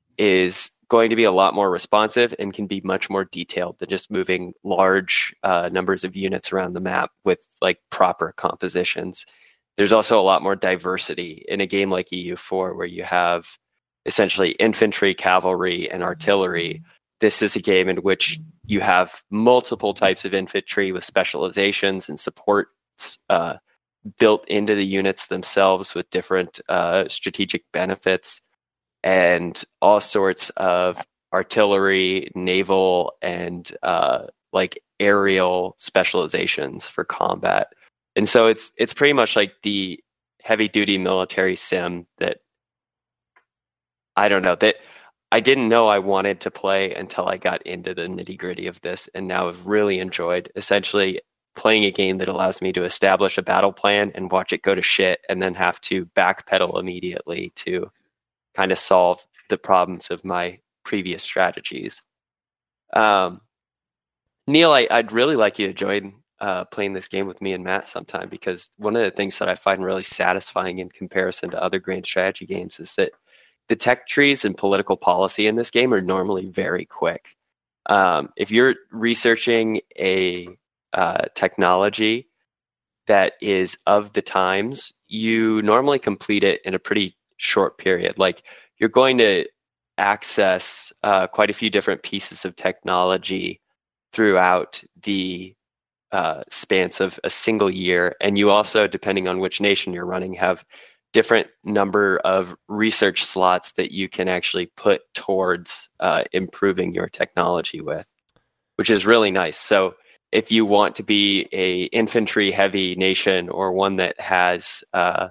is going to be a lot more responsive and can be much more detailed than just moving large uh, numbers of units around the map with like proper compositions. There's also a lot more diversity in a game like E U four, where you have essentially infantry, cavalry, and artillery. This is a game in which you have multiple types of infantry with specializations and supports uh, built into the units themselves with different uh, strategic benefits, and all sorts of artillery, naval, and uh, like aerial specializations for combat. And so it's it's pretty much like the heavy duty military sim that I don't know that I didn't know I wanted to play until I got into the nitty gritty of this, and now I've really enjoyed essentially playing a game that allows me to establish a battle plan and watch it go to shit, and then have to backpedal immediately to kind of solve the problems of my previous strategies. Um, Neil, I, I'd really like you to join uh, playing this game with me and Matt sometime, because one of the things that I find really satisfying in comparison to other grand strategy games is that the tech trees and political policy in this game are normally very quick. Um, if you're researching a uh, technology that is of the times, you normally complete it in a pretty short period. Like, you're going to access uh, quite a few different pieces of technology throughout the uh, spans of a single year. And you also, depending on which nation you're running, have different number of research slots that you can actually put towards uh, improving your technology with, which is really nice. So if you want to be a infantry heavy nation, or one that has uh,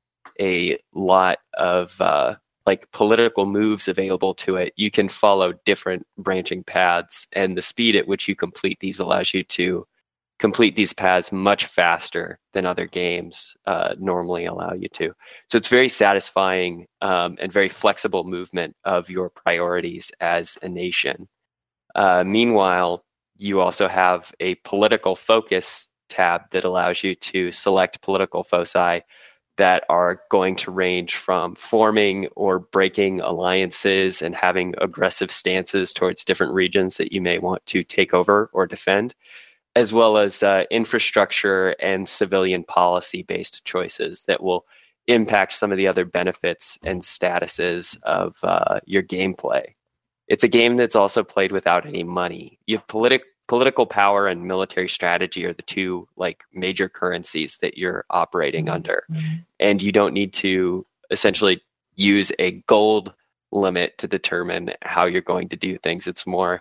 a lot of uh, like political moves available to it, you can follow different branching paths, and the speed at which you complete these allows you to complete these paths much faster than other games uh, normally allow you to. So it's very satisfying um, and very flexible movement of your priorities as a nation. Uh, meanwhile, you also have a political focus tab that allows you to select political foci that are going to range from forming or breaking alliances and having aggressive stances towards different regions that you may want to take over or defend, as well as uh, infrastructure and civilian policy-based choices that will impact some of the other benefits and statuses of uh, your gameplay. It's a game that's also played without any money. You have politi- political power and military strategy are the two like major currencies that you're operating mm-hmm. under. And you don't need to essentially use a gold limit to determine how you're going to do things. It's more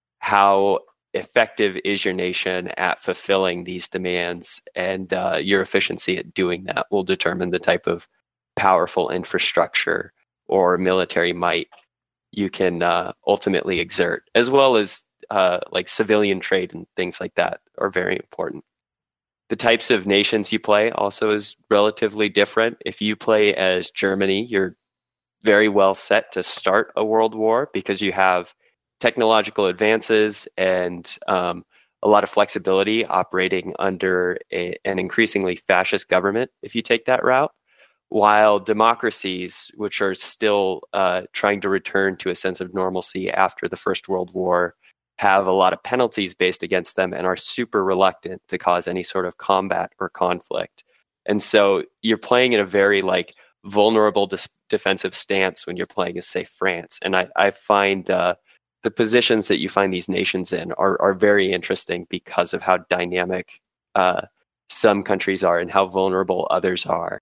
how effective is your nation at fulfilling these demands, and uh, your efficiency at doing that will determine the type of powerful infrastructure or military might you can uh, ultimately exert, as well as uh, like civilian trade and things like that are very important. The types of nations you play also is relatively different. If you play as Germany, you're very well set to start a world war because you have technological advances and um, a lot of flexibility operating under a, an increasingly fascist government if you take that route. While democracies, which are still uh, trying to return to a sense of normalcy after the First World War, have a lot of penalties based against them and are super reluctant to cause any sort of combat or conflict. And so you're playing in a very like vulnerable dis- defensive stance when you're playing as, say, France. And I, I find uh, the positions that you find these nations in are, are very interesting because of how dynamic uh, some countries are and how vulnerable others are.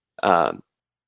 Um,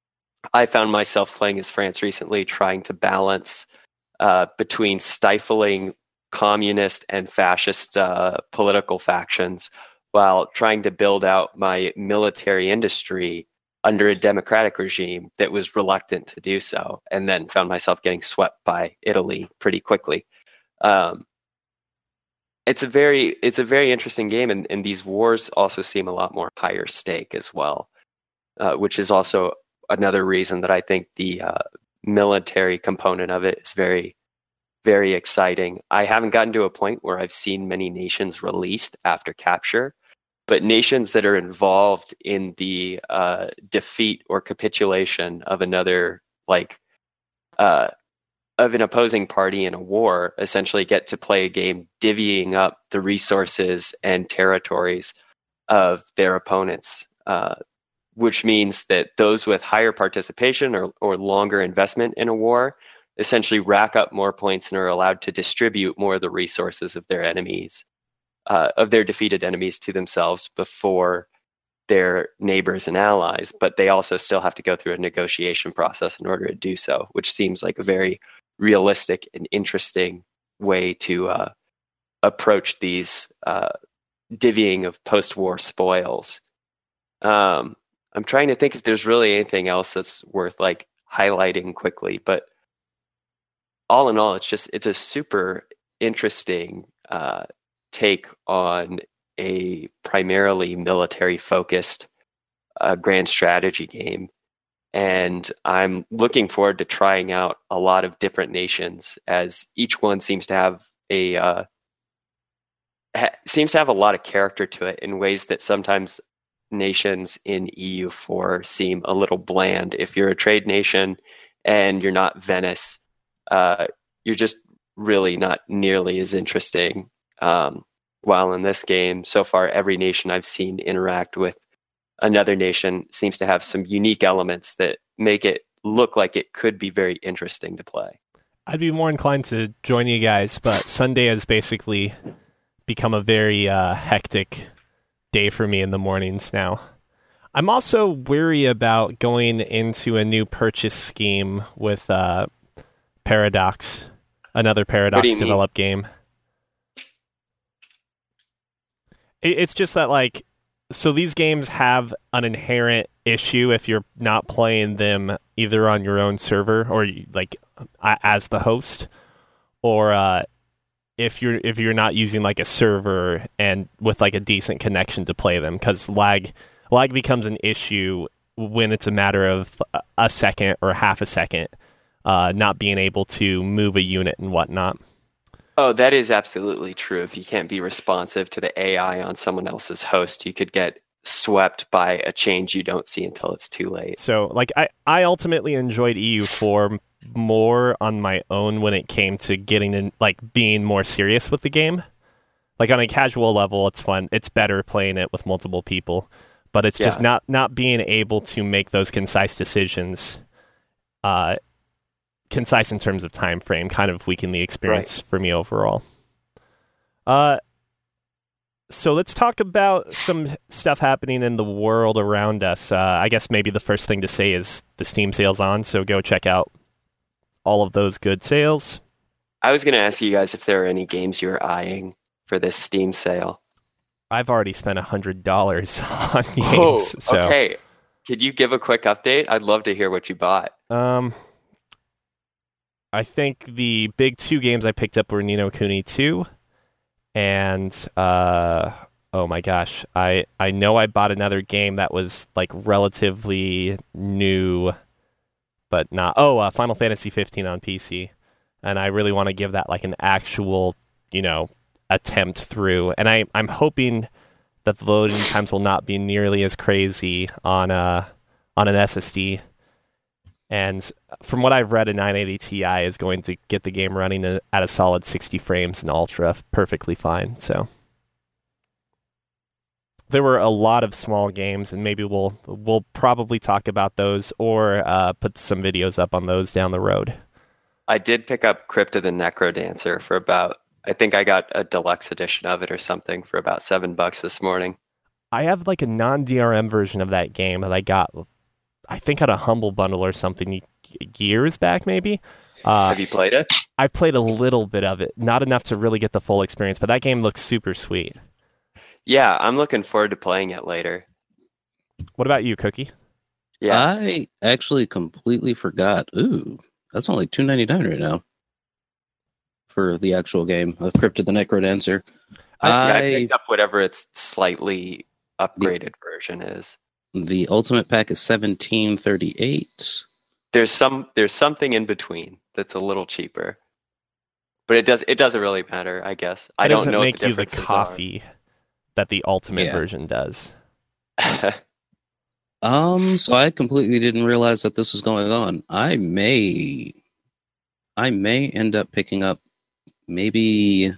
I found myself playing as France recently, trying to balance uh, between stifling communist and fascist uh, political factions while trying to build out my military industry under a democratic regime that was reluctant to do so, and then found myself getting swept by Italy pretty quickly. Um, it's a very it's a very interesting game, and, and these wars also seem a lot more higher stake as well. Uh, which is also another reason that I think the uh, military component of it is very, very exciting. I haven't gotten to a point where I've seen many nations released after capture, but nations that are involved in the uh, defeat or capitulation of another, like, uh, of an opposing party in a war, essentially get to play a game divvying up the resources and territories of their opponents. Uh, which means that those with higher participation or, or longer investment in a war essentially rack up more points and are allowed to distribute more of the resources of their enemies, uh, of their defeated enemies to themselves before their neighbors and allies. But they also still have to go through a negotiation process in order to do so, which seems like a very realistic and interesting way to uh, approach these uh, divvying of post-war spoils. Um, I'm trying to think if there's really anything else that's worth like highlighting quickly, but all in all, it's just it's a super interesting uh, take on a primarily military focused uh, grand strategy game, and I'm looking forward to trying out a lot of different nations, as each one seems to have a uh, ha- seems to have a lot of character to it in ways that sometimes nations in E U four seem a little bland. If you're a trade nation and you're not Venice, uh, you're just really not nearly as interesting. Um, while in this game, so far, every nation I've seen interact with another nation seems to have some unique elements that make it look like it could be very interesting to play. I'd be more inclined to join you guys, but Sunday has basically become a very uh, hectic day for me in the mornings now. I'm also weary about going into a new purchase scheme with uh, Paradox, another Paradox developed game. It, it's just that, like, so these games have an inherent issue if you're not playing them either on your own server or like as the host, or uh, if you're if you're not using like a server and with like a decent connection to play them, because lag lag becomes an issue when it's a matter of a second or half a second, uh, not being able to move a unit and whatnot. Oh, that is absolutely true. If you can't be responsive to the A I on someone else's host, you could get swept by a change you don't see until it's too late. So, like, I, I ultimately enjoyed E U four more on my own when it came to getting in, like, being more serious with the game. Like, on a casual level, it's fun. It's better playing it with multiple people. But it's yeah. just not, not being able to make those concise decisions, uh, concise in terms of time frame, kind of weakened the experience right. for me overall. Uh, so let's talk about some stuff happening in the world around us. Uh, I guess maybe the first thing to say is the Steam sale's on, so go check out all of those good sales. I was going to ask you guys if there are any games you're eyeing for this Steam sale. I've already spent one hundred dollars on games. Oh, so. Okay. Could you give a quick update? I'd love to hear what you bought. Um... I think the big two games I picked up were Ni no Kuni two, and uh, oh my gosh, I, I know I bought another game that was like relatively new, but not. Oh, uh, Final Fantasy fifteen on P C, and I really want to give that like an actual, you know, attempt through. And I I'm hoping that the loading times will not be nearly as crazy on uh on an S S D. And from what I've read, a nine eighty Ti is going to get the game running at a solid sixty frames in Ultra perfectly fine. So there were a lot of small games, and maybe we'll we'll probably talk about those or uh, put some videos up on those down the road. I did pick up Crypt of the Necrodancer for about, I think I got a deluxe edition of it or something for about seven bucks this morning. I have like a non-D R M version of that game that I got, I think, at a Humble Bundle or something years back, maybe. Uh, Have you played it? I played a little bit of it, not enough to really get the full experience, but that game looks super sweet. Yeah, I'm looking forward to playing it later. What about you, Cookie? Yeah, I actually completely forgot. Ooh, that's only two ninety-nine right now for the actual game of Crypt of the Necrodancer. I, I, yeah, I picked up whatever its slightly upgraded the, version is. The Ultimate Pack is seventeen thirty-eight. There's some there's something in between that's a little cheaper, but it does it doesn't really matter. I guess it I don't know. Make what the you the coffee are. that the Ultimate yeah. version does. um. So I completely didn't realize that this was going on. I may, I may end up picking up maybe,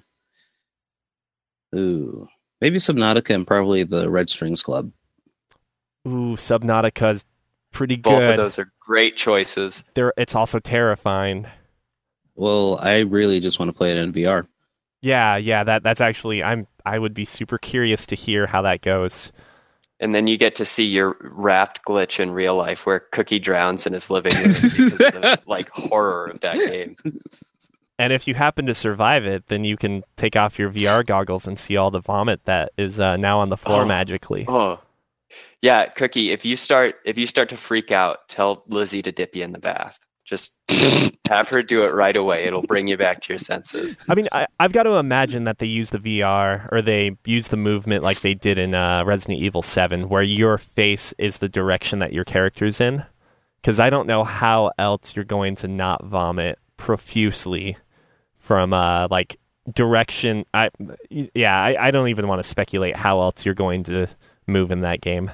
ooh, maybe Subnautica and probably the Red Strings Club. Ooh, Subnautica's pretty Both good. Both of those are great choices. They're, it's also terrifying. Well, I really just want to play it in V R. Yeah, yeah, that that's actually, I'm I would be super curious to hear how that goes. And then you get to see your raft glitch in real life where Cookie drowns in his living room because of the like horror of that game. And if you happen to survive it, then you can take off your V R goggles and see all the vomit that is uh, now on the floor oh. magically. Oh. Yeah, Cookie, if you start if you start to freak out, tell Lizzie to dip you in the bath. Just have her do it right away. It'll bring you back to your senses. I mean, I, I've got to imagine that they use the V R or they use the movement like they did in uh, Resident Evil seven, where your face is the direction that your character's in. Because I don't know how else you're going to not vomit profusely from uh, like direction. I yeah, I, I don't even want to speculate how else you're going to move in that game.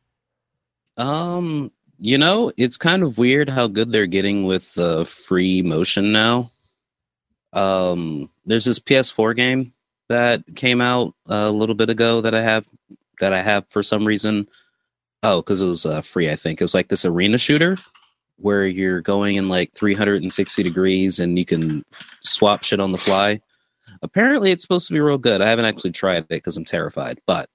Um, you know, it's kind of weird how good they're getting with the uh, free motion now. Um, there's this P S four game that came out a little bit ago that I have that I have for some reason. Oh, because it was uh, free, I think. It was like this arena shooter where you're going in like three hundred sixty degrees and you can swap shit on the fly. Apparently, it's supposed to be real good. I haven't actually tried it because I'm terrified, but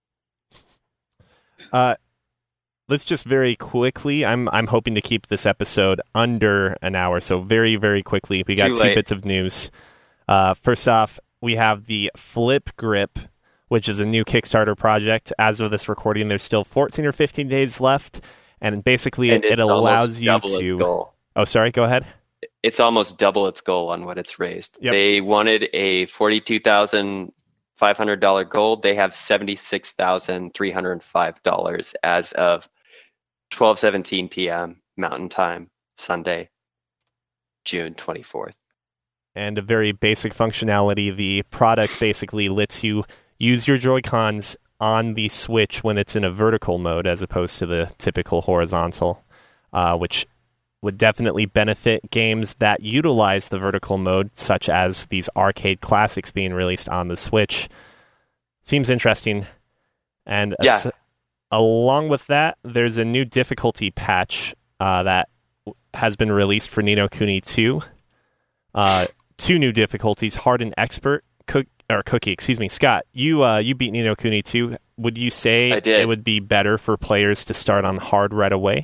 uh, let's just very quickly. I'm I'm hoping to keep this episode under an hour, so very very quickly. We got Too two late. bits of news. Uh, first off, we have the Flip Grip, which is a new Kickstarter project. As of this recording, there's still fourteen or fifteen days left, and basically And it, it it's allows almost you double its to. goal. Oh, sorry. Go ahead. It's almost double its goal on what it's raised. Yep. They wanted a forty-two thousand five hundred dollars goal. They have seventy-six thousand three hundred five dollars as of twelve seventeen p.m. Mountain Time, Sunday, June twenty-fourth. And a very basic functionality. The product basically lets you use your Joy-Cons on the Switch when it's in a vertical mode as opposed to the typical horizontal, uh, which would definitely benefit games that utilize the vertical mode, such as these arcade classics being released on the Switch. Seems interesting. And Yeah. as- along with that, there's a new difficulty patch uh, that w- has been released for Ni no Kuni two. Uh, two new difficulties, Hard and Expert. Cook, or Cookie, excuse me. Scott, you uh, you beat Ni no Kuni two. Would you say I did. it would be better for players to start on Hard right away?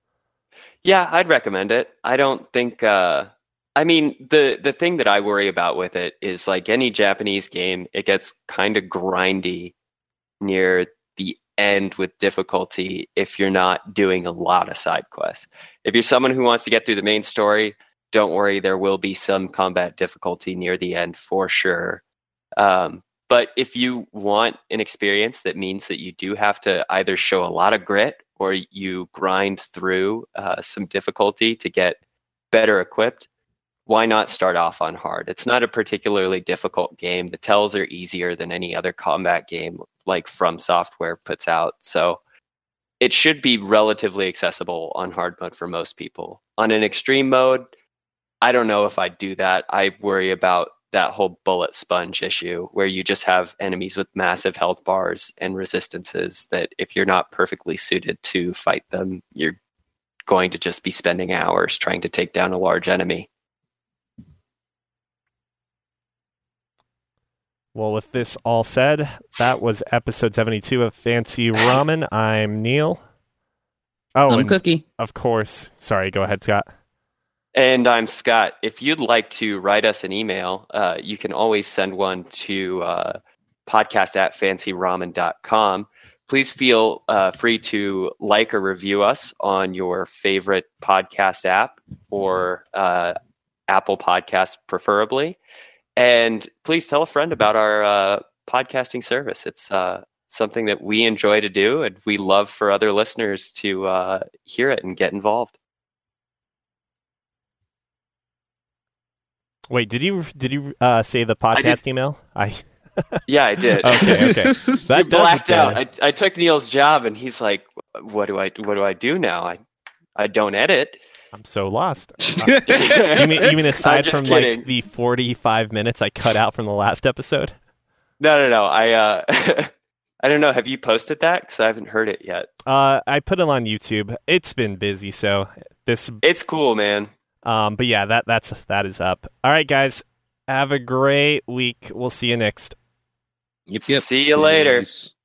Yeah, I'd recommend it. I don't think. Uh, I mean, the the thing that I worry about with it is like any Japanese game, it gets kind of grindy near the end with difficulty if you're not doing a lot of side quests. If you're someone who wants to get through the main story, don't worry, there will be some combat difficulty near the end for sure. Um, but if you want an experience that means that you do have to either show a lot of grit or you grind through uh, some difficulty to get better equipped, why not start off on hard? It's not a particularly difficult game. The tells are easier than any other combat game like From Software puts out. So it should be relatively accessible on hard mode for most people. On an extreme mode, I don't know if I'd do that. I worry about that whole bullet sponge issue where you just have enemies with massive health bars and resistances that if you're not perfectly suited to fight them, you're going to just be spending hours trying to take down a large enemy. Well, with this all said, that was episode seventy-two of Fancy Ramen. I'm Neil. Oh, I'm and Cookie. of course. Sorry, go ahead, Scott. And I'm Scott. If you'd like to write us an email, uh, you can always send one to uh, podcast at fancy ramen dot com. Please feel uh, free to like or review us on your favorite podcast app or uh, Apple Podcast preferably. And please tell a friend about our uh, podcasting service. It's uh, something that we enjoy to do, and we love for other listeners to uh, hear it and get involved. Wait, did you did you uh, say the podcast did. email? I Yeah, I did. okay, okay. I That does blacked it out. then. I, I took Neil's job, and he's like, "What do I what do I do now? I I don't edit." I'm so lost. Uh, you mean you mean aside just from kidding. like the forty-five minutes I cut out from the last episode? No, no, no. I uh, I don't know. Have you posted that? Because I haven't heard it yet. Uh, I put it on YouTube. It's been busy, so this. It's cool, man. Um, but yeah, that that's that is up. All right, guys, have a great week. We'll see you next. Yep, yep. See you later. Peace.